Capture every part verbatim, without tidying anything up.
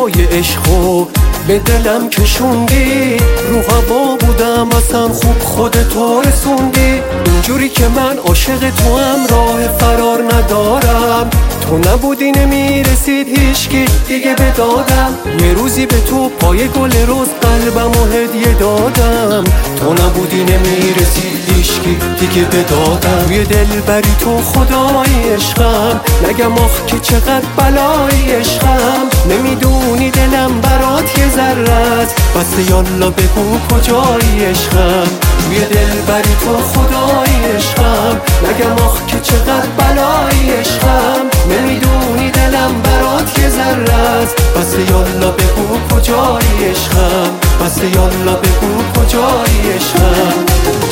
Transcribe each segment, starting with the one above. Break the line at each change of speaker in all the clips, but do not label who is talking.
هوای عشقو به دلم کشوندی، رو هوا بودم اصلا خوب خودتو رسوندی. اینجوری که من عاشق تو هم راه فرار ندارم، تو نبودی نمیرسید هیچکی دیگه به دادم. یه روزی به تو پای گل روز قلبمو هدیه دادم، تو نبودی نمیرسید هیچکی دیگه به دادم. روی دل بری تو خدای عشقم، نگم آخ که چقدر بلای عشقم. نمیدونی دلم برات یه ذره است، بس یالا بگو کجای عشقم. روی دل بری تو خدای عشقم، نگم آخ که چقدر بلای عشقم. نمیدونی دلم برات یه ذره است، بس یالا بگو کجای عشقم. بس یالا بگو کجای عشقم.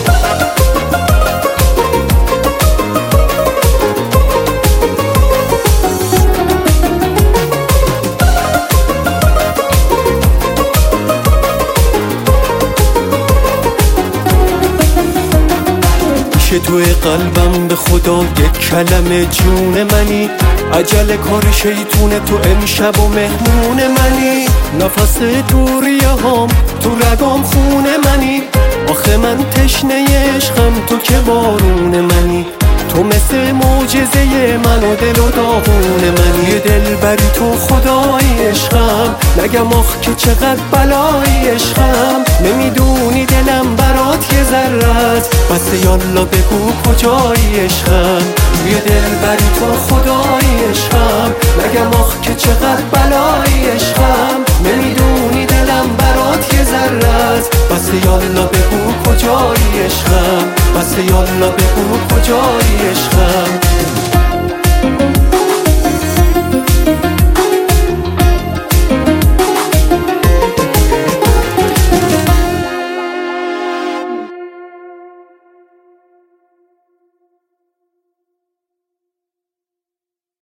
که توی قلبم به خدا یک کلمه جون منی، عجل کار شیطونه تو امشب و مهمون منی. نفس دوریه هام تو رگام خون منی، آخه من تشنه عشقم تو که بارون منی. تو مثل معجزه من و دل و داغون منی. یه دل بری تو خدای عشقم، نگم آخ که چقدر بلای عشقم. نمیدونی دلم برات یه ذره است، بس یالا بگو کجای عشقم. یه دل بری تو خدای عشقم، نگم آخ که چقدر بلای عشقم. نمیدونی دلم برات یه ذره است، بس یالا بگو کجای عشقم. بس یالا بگو کجای عشقم.